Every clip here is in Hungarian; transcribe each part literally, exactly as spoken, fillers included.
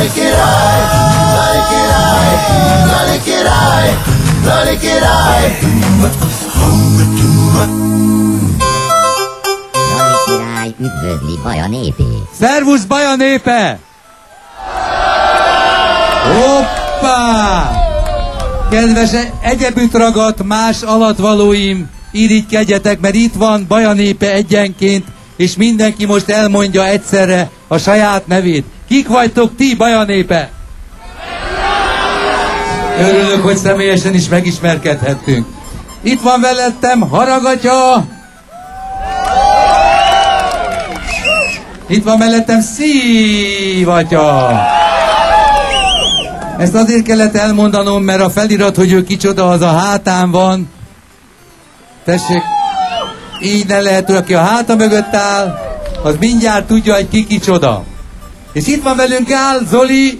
Lali király, Lali király, Lali király, Lali király. Lali király üdvözli Baja népét. Szervusz Baja népe! Hoppá! Kedves egyebütt ragadt más alatvalóim, irigykedjetek, mert itt van Baja népe egyenként, és mindenki most elmondja egyszerre a saját nevét. Kik vagytok ti, Baja népe? Örülök, hogy személyesen is megismerkedhettünk. Itt van velettem Haragatya! Itt van mellettem Szívatya! Ezt azért kellett elmondanom, mert a felirat, hogy ő kicsoda, az a hátán van. Tessék, így ne lehet, hogy aki a háta mögött áll, az mindjárt tudja, hogy ki kicsoda. És itt van velünk Gál Zoli.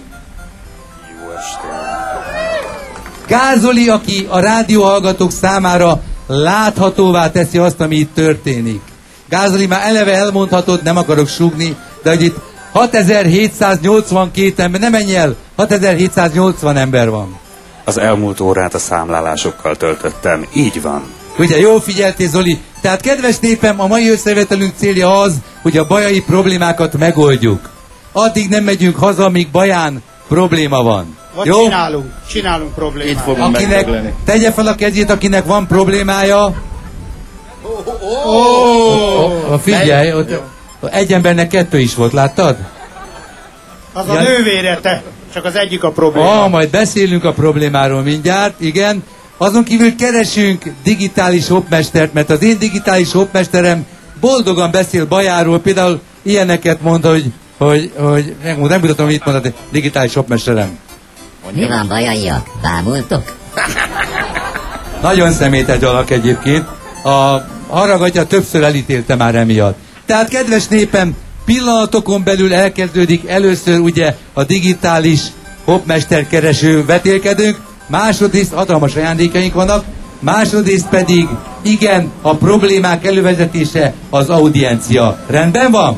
Gál Zoli, aki a rádióhallgatók számára láthatóvá teszi azt, ami itt történik. Gál Zoli, már eleve elmondhatod, nem akarok súgni, de hogy itt hatezer-hétszáznyolcvankét ember, nem menj el, hatezer-hétszáznyolcvan ember van. Az elmúlt órát a számlálásokkal töltöttem, így van. Ugye, jól figyeltél, Zoli. Tehát, kedves népem, a mai összevetelünk célja az, hogy a bajai problémákat megoldjuk. Addig nem megyünk haza, míg Baján probléma van. Vagy jó? csinálunk, csinálunk problémát. Itt fogunk Akinek, tegye fel a kezét, akinek van problémája. Oh, oh, oh, figyelj, ott, egy embernek kettő is volt, láttad? Az a nővére, te. Csak az egyik a probléma. Ah, majd beszélünk a problémáról mindjárt, igen. Azon kívül keresünk digitális hopmestert, mert az én digitális hopmesterem boldogan beszél Bajáról, például ilyeneket mond, hogy, hogy, hogy nem, nem mutatom, mit mondod, digitális hopmesterem. Mi van, bajaiak? Bámultok? Nagyon szemétes alak egyébként. A Haragatya többször elítélte már emiatt. Tehát, kedves népem, pillanatokon belül elkezdődik először ugye a digitális hopmesterkereső vetélkedőnk, másodrészt hatalmas ajándékaink vannak, másodrészt pedig igen, a problémák elővezetése az audiencia. Rendben van?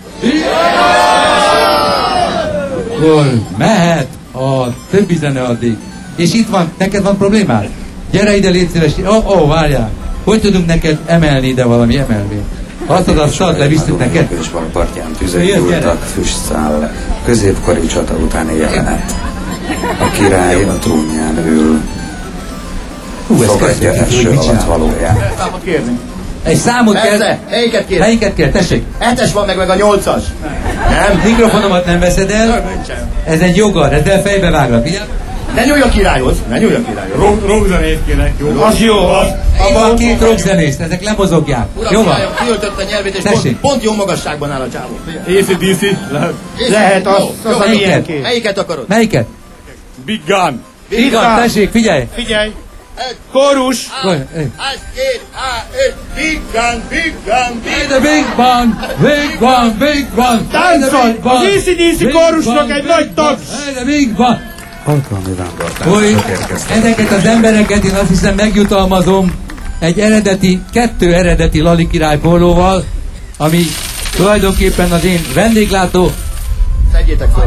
Hol mehet a többi zene addig. És itt van, neked van problémád? Gyere ide, légy szíves. Ó, oh, oh, várjál. Hogy tudunk neked emelni ide valami emelvényt? Azt az asztalt levisszük neked? Kösban partján tüzek gyújtak, füstszál, középkori csata utáni jelenet. A király a trónján ül, fogadja első alatt valóját. Egy számot kell... Persze, melyiket kér? Melyiket kell? Tessék! Hetes van meg, meg a nyolcas. Nem, mikrofonomat nem veszed el. Ez egy jogad, ezzel fejbe váglak, ugye? Ne nyúlj a királyhoz, ne nyúlj a királyhoz. Rockzenét kérek, jó? Az jó, az. Abban két rockzenészt, ezek lemozogják. Uram, Jó van? királyom, kiöltött a nyelvét, és pont, pont jó magasságban áll a csávó. á cé dé cé? Lehet, az, az a milyen kép. Melyiket akarod? Melyiket? Big Gun. Big Gun, tessék, figyelj! Figyelj. Kórus. Egy, Egy, két, há, öt, Big Gun, Big Gun, Big The Big Bang, Big Bang, Big Bang. Táncol! Az á cé dé cé kórusnak egy nagy taps. The Big Bang. Alkalmi vándortársak érkeztek. Ezeket az embereket én azt hiszem megjutalmazom egy eredeti, kettő eredeti Lali király pólóval, ami tulajdonképpen az én vendéglátó. Szedjétek fel.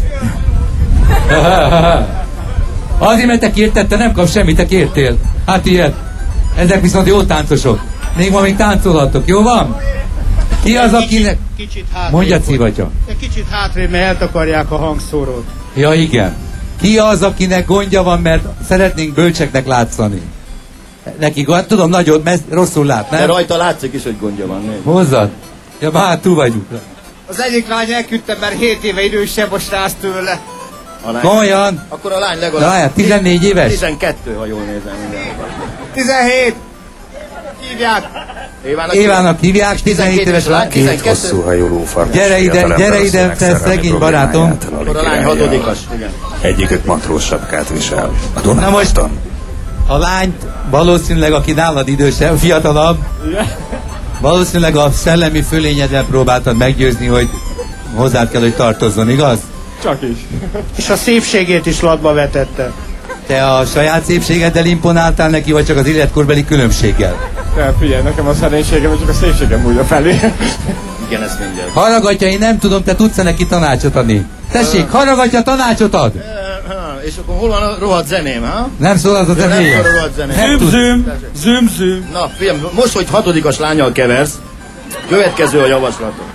Azért, mert te kérted, te nem kapsz semmit, te kértél. Hát ilyet. Ezek viszont jó táncosok. Még ma még táncolhatok, jó van? Ki az, akinek... Kicsit hátrébb. Mondja, Civatya. Egy kicsit hátrébb, mert eltakarják a hangszórót. Ja, igen. Ki az, akinek gondja van, mert szeretnénk bölcseknek látszani? Neki gond, tudom, nagyon, mert rosszul lát, nem? De rajta látszik is, hogy gondja van. Nézd. Hozzad? Ja, már túl vagyunk. Az egyik lány elküldte, mert hét éve idősebb a srác tőle. A lány. Komolyan? Akkor a lány De legalább... várjál, tizennégy éves? tizenkettő, ha jól nézem. Minden. tizenhét. Hívják. Évának, Évának hívják, tizenhét éves lány. Két hosszú hajú lófarkas. Gyere ide, fiatalember gyere a ide, színek te szerelmi szegény barátom. problémáját Lali Akkor a lány királlyal. hatodikas. Igen. Egyikük matrós sapkát visel. A Na most- Dunámoston. A lányt valószínűleg, aki nálad idősebb, fiatalabb, valószínűleg a szellemi fölényedben próbáltad meggyőzni, hogy hozzád kell, hogy tartozzon, igaz? Csak is. És a szépségét is latba vetette. Te a saját szépségeddel imponáltál neki, vagy csak az életkorbeli különbséggel? Ja, figyelj, nekem a szerénységem, csak a szépségem múlja felé. Igen, ezt mindjárt. Hallgatja, én nem tudom, te tudsz-e neki tanácsot adni? Tessék, Haragatya tanácsot ad. És akkor hol van a rohadt zeném, ha? Nem szól az a Nem zenéje. szól a rohadt zeném. Nem Züm, tud. züm, züm, züm. Na, fiam, most, hogy hatodikas lányal keversz, következő a javaslatom.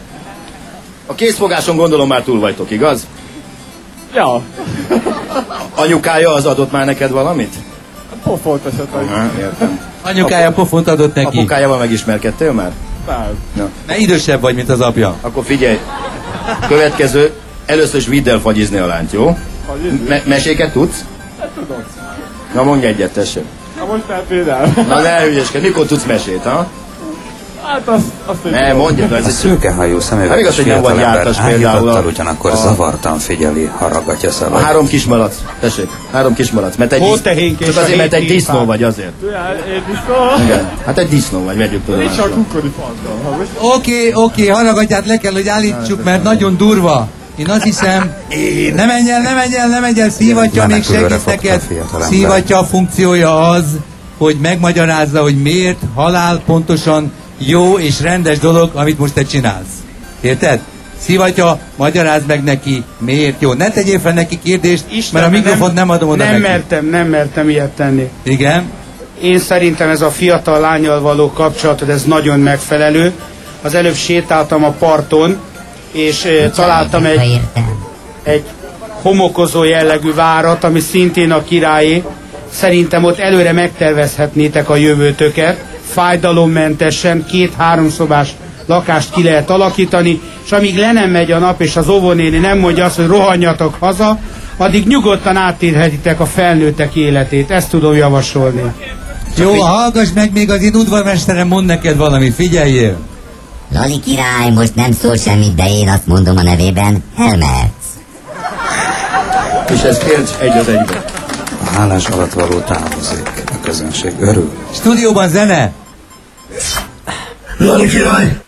A készfogáson gondolom már túl vagytok, igaz? Ja, Anyukája az adott már neked valamit? pofolt esetleg. Ha, értem. Anyukája pofont adott neki. Apukájával megismerkedtél már? Nem. Na, Mert idősebb vagy, mint az apja. akkor figyelj. Következő, először is vidd el fagyizni a lányt, jó? Fagyizni? Me- meséket tudsz? Tudok. Na mondj egyet, tessék. Na most már például. Na ne hülyeskedj, mikor tudsz mesét, ha? Hát azt, azt hogy Ne, mondjad, ez A egy szőkehajú Hát szemüveges igaz, hogy nem vagy fiatalember jártas például áhítattal a- ugyanakkor a- zavartan figyeli Haragatya A szavait. három kismalac, tessék, három kismalac, mert egy Hótehénk és csak a azért, mert hét egy disznó kékpár. vagy azért. Én is van. Igen. Hát egy disznó vagy, vegyük Én tudomásul. csak kukkori fantom. Ha most Oké, oké, Haragatyát le kell, hogy állítsuk, mert nagyon durva. Én azt hiszem, ne menj el, ne menj el, ne menj el, szívatja, még Menekülőre segít fogta neked. a fiatalember. Szívatja a funkciója az, hogy megmagyarázza, hogy miért halál pontosan jó és rendes dolog, amit most te csinálsz. Érted? Szívatja, magyarázd meg neki, miért jó. Ne tegyél fel neki kérdést, mert a mikrofont nem adom oda Nem neki. mertem, nem mertem ilyet tenni. Igen? Én szerintem ez a fiatal lányal való kapcsolatod, ez nagyon megfelelő. Az előbb sétáltam a parton, és eh, találtam egy, Értem. egy homokozó jellegű várat, ami szintén a királyé. Szerintem ott előre megtervezhetnétek a jövőtöket, fájdalommentesen, két-három szobás lakást ki lehet alakítani, és amíg le nem megy a nap, és az óvónéni nem mondja azt, hogy rohanjatok haza, addig nyugodtan átélhetitek a felnőttek életét. Ezt tudom javasolni. Jó, hallgass meg, még az én udvarmesterem mond neked valamit, figyeljél. Lali király most nem szól semmit, de én azt mondom a nevében, elmehetsz. És ezt érts egy az egyben. A hálás alatt való távozik. A közönség örül. Stúdióban zene. Lali király,